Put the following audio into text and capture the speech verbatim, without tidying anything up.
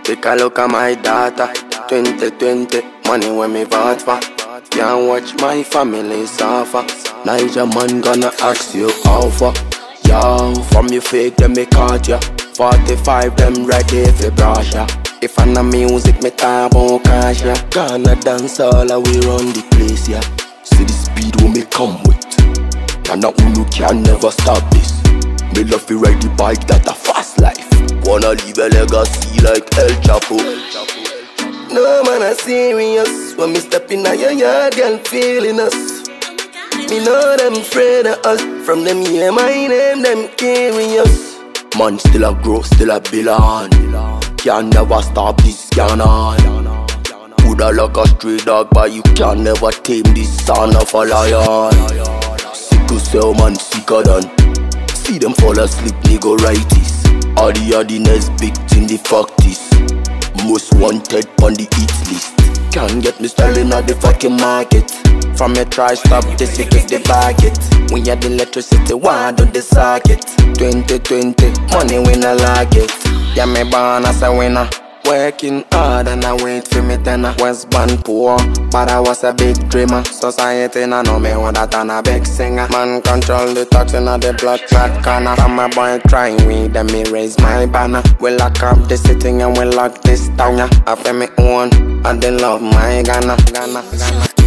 Take a look at my data. twenty twenty, money when me vote for. Can't watch my family suffer. Niger man gonna ask you how for. Yo, from you fake them me caught ya. forty-five them ready for brush ya. If I no music me talk about cash ya. Gonna dance all the way round the place ya. See the speed when me come with. And now who can never stop this. Me love to ride the bike that a fast life. Wanna leave a legacy like El Chapo. No man a serious. When me step in your yard, girl feeling us. Me know them afraid of us. From them hear my name, them curious. Man still a grow, still a bill on. Can never stop this cannon. Coulda like a stray dog, but you can never tame this son of a lion. Sickle cell man sicker than. See them fall asleep, nigga righties. All the hardiness big in the facties. Most wanted on the hit list. Can't get me selling at the fucking market. From me try stop this, you get the bucket. We had the electricity, why do the socket? twenty twenty, money when I like it. Yeah, me born as a winner. Working hard and I wait for me tenner. Was born poor, but I was a big dreamer. Society no know me what that and a big singer. Man control the talks in the blood clot corner. From my boy trying me, then me raise my banner. We lock up the city and we lock this town, yeah. I feel me own, and they love my Ghana, Ghana, Ghana.